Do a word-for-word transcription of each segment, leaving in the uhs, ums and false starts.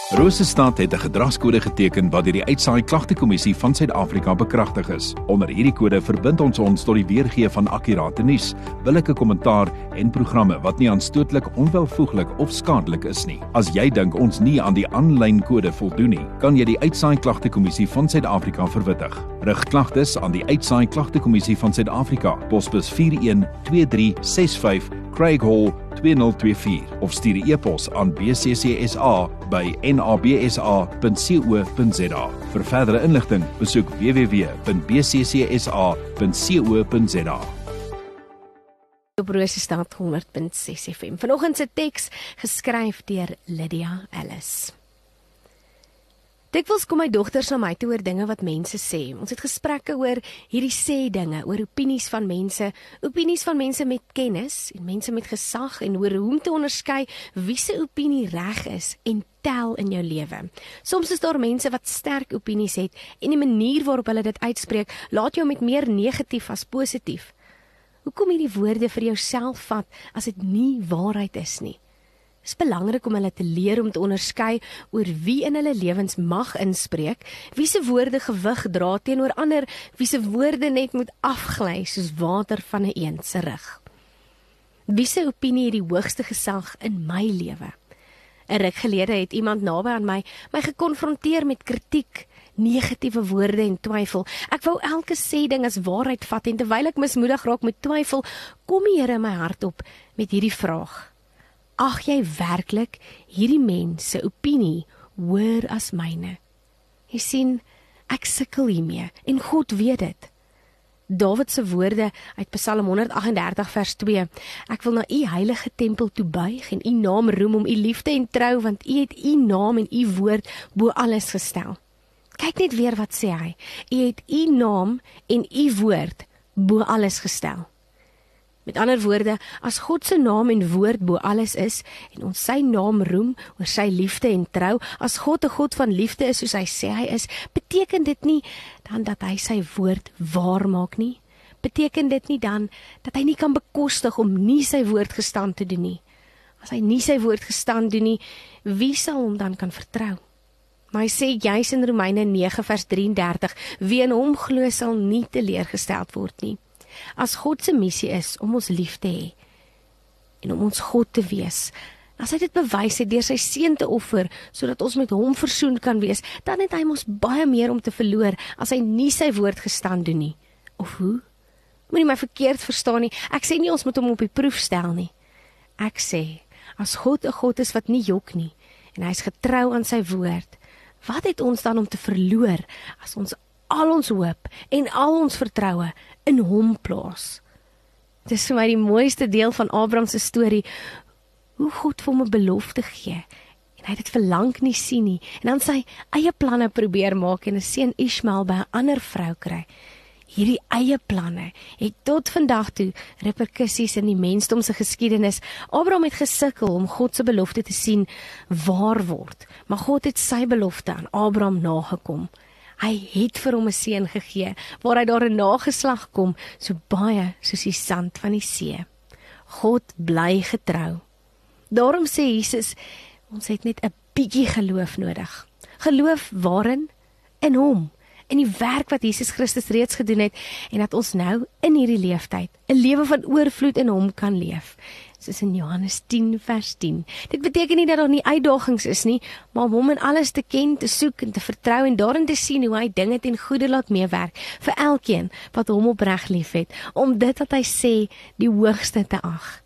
Rosestad het 'n gedragskode geteken wat deur die Uitsaai Klagtekommissie van Suid-Afrika bekragtig is. Onder hierdie kode verbind ons ons tot die weergee van akkurate nuus, billike kommentaar en programme wat nie aanstootlik, onwelvoeglik of skadelik is nie. As jy dink ons nie aan die aanlyn kode voldoen nie, kan jy die Uitsaai Klagtekommissie van Suid-Afrika verwittig. Rig klagtes aan die Uitsaai Klagtekommissie van Suid-Afrika, posbus vier een twee drie ses vyf, Craig Hall twee nul twee vier of stuur 'n e-pos aan b c c s a by n a b s a punt co punt z a. Vir verdere inligting, besoek w w w punt b c c s a punt co punt z a. Op Rosestad honderd punt ses F M. Vanoggend se teks geskryf deur Lydia Ellis. Dikwels kom my dogters na my toe oor dinge wat mense sê. Ons het gesprekke oor hierdie sê dinge, oor opinies van mense, opinies van mense met kennis en mense met gesag en oor hoe om te onderskei wie se opinie reg is en tel in jou lewe. Soms is daar mense wat sterk opinies het en die manier waarop hulle dit uitspreek, laat jou met meer negatief as positief. Hoekom hierdie woorde vir jouself vat as dit nie waarheid is nie? Dit is belangrik om hulle te leer om te onderskei oor wie in hulle lewens mag inspreek, wie se woorde gewig dra teenoor ander, wie se woorde net moet afgly soos water van 'n eend se rug. Wie se opinie het die hoogste gesag in my lewe? 'n Ruk gelede het iemand naby aan my my gekonfronteer met kritiek, negatiewe woorde en twyfel. Ek wou elke sê ding as waarheid vat en terwyl ek mismoedig raak met twyfel, kom die Here in my hart op met hierdie vraag: Ag jy werklik hierdie mens se opinie hoër as myne? Jy sien, ek sukkel hiermee en God weet dit. Dawid se woorde uit Psalm honderd agt en dertig vers twee: Ek wil na u heilige tempel toe buig en u naam roem om u liefde en trou, want u het u naam en u woord bo alles gestel. Kyk net weer wat sê hy: U het u naam en u woord bo alles gestel. Met ander woorde, as God se naam en woord bo alles is, en ons sy naam roem oor sy liefde en trou, as God 'n God van liefde is soos hy sê hy is, beteken dit nie dan dat hy sy woord waar maak nie? Beteken dit nie dan dat hy nie kan bekostig om nie sy woord gestand te doen nie? As hy nie sy woord gestand doen nie, wie sal hom dan kan vertrou? Maar hy sê juis in Romeine nege vers drie en dertig, wie in hom glo sal nie teleurgesteld word nie. As God se missie is om ons lief te hê en om ons God te wees, as hy dit bewys het deur sy seun te offer sodat ons met hom versoen kan wees, dan het hy ons baie meer om te verloor as hy nie sy woord gestand doen nie. Of hoe? Moenie my verkeerd verstaan nie. Ek sê nie ons moet hom op die proef stel nie. Ek sê, as God 'n God is wat nie jok nie en hy is getrou aan sy woord, wat het ons dan om te verloor as ons al ons hoop en al ons vertroue in hom plaas? Dit is vir my die mooiste deel van Abraham se storie, hoe God vir hom 'n belofte gee en hy dit verlang nie sien nie en dan sy eie planne probeer maak en 'n seun Ismael by 'n ander vrou kry. Hierdie eie planne het tot vandag toe reperkusies in die mensdom se geskiedenis. Abraham het gesukkel om God se belofte te sien waar word, maar God het sy belofte aan Abraham nagekom. Hy het vir hom 'n seun gegee, waar hy daar 'n nageslag kom, so baie soos die sand van die see. God bly getrou. Daarom sê Jesus, ons het net 'n bietjie geloof nodig. Geloof waarin? In hom, in die werk wat Jesus Christus reeds gedoen het, en dat ons nou in hierdie leeftyd 'n lewe van oorvloed in hom kan leef. Soos in Johannes tien vers tien. Dit beteken nie dat daar nie uitdagings is nie, maar om hom in alles te ken, te soek en te vertrou en daarin te sien hoe hy dinge ten goeie laat meewerk vir elkeen wat hom opreg liefhet, om dit wat hy sê die hoogste te ag.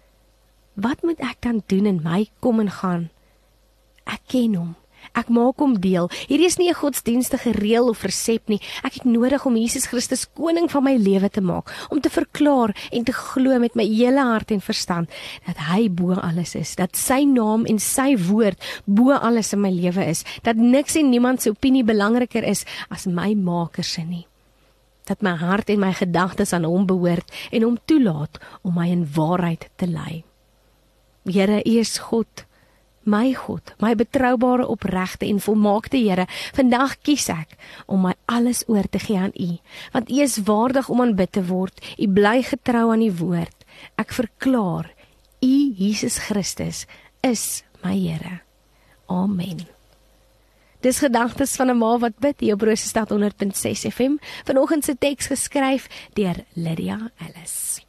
Wat moet ek dan doen in my kom en gaan? Ek ken hom. Ek maak hom deel. Hierdie is nie 'n godsdienstige reël of resep nie. Ek het nodig om Jesus Christus koning van my lewe te maak, om te verklaar en te glo met my hele hart en verstand dat hy bo alles is, dat sy naam en sy woord bo alles in my lewe is, dat niks en niemand se opinie belangriker is as my Maker se nie. Dat my hart en my gedagtes aan hom behoort en hom toelaat om my in waarheid te lei. Here, U is God. My God, my betroubare, opregte en volmaakte Here, vandag kies ek om my alles oor te gee aan U, want U is waardig om aanbid te word. U bly getrou aan U woord. Ek verklaar, U, Jesus Christus, is my Here. Amen. Dis gedagtes van 'n ma wat bid hier op Rosestad honderd punt ses F M. Vanoggend se teks geskryf deur Lydia Ellis.